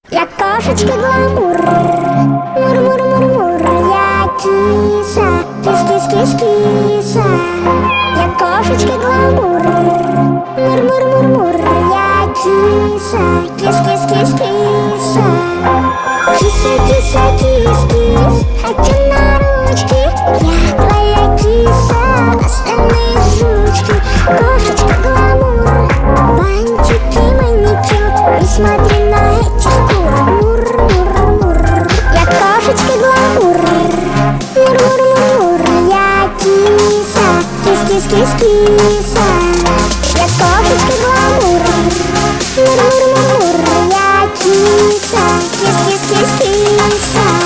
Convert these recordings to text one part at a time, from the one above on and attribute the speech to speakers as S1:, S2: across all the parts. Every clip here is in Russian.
S1: Я кошечка гламур, мур-мур-мур-мур. Я киса, кис-кис-кис-киса. Я кошечка гламур, мур-мур-мур-мур. Я киса, кис-кис-кис-киса. Киса-киса-кис-кис, хочу на ручки. Я твоя киса, остальные жучки. Кошечка гламур, бантики, маникюр. Не смотри на этих кур, мур-мур-мур. Я кошечка гламур, мур-мур-мур-мур. Я киса, кис-кис-кис-киса. Я кошечка гламур, мур-мур-мур-мур. Я киса, кис-кис-кис-киса.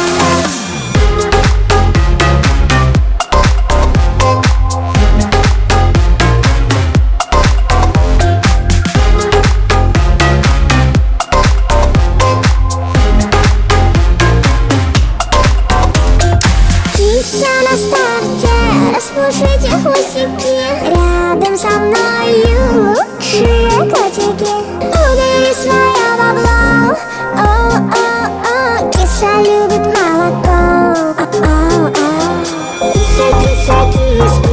S1: Киса на старте, распушите хвостики. Рядом со мною лучшие котики. Убери свое бабло, о-о-о. Киса любит молоко, о-о-о. Киса, киса, киска.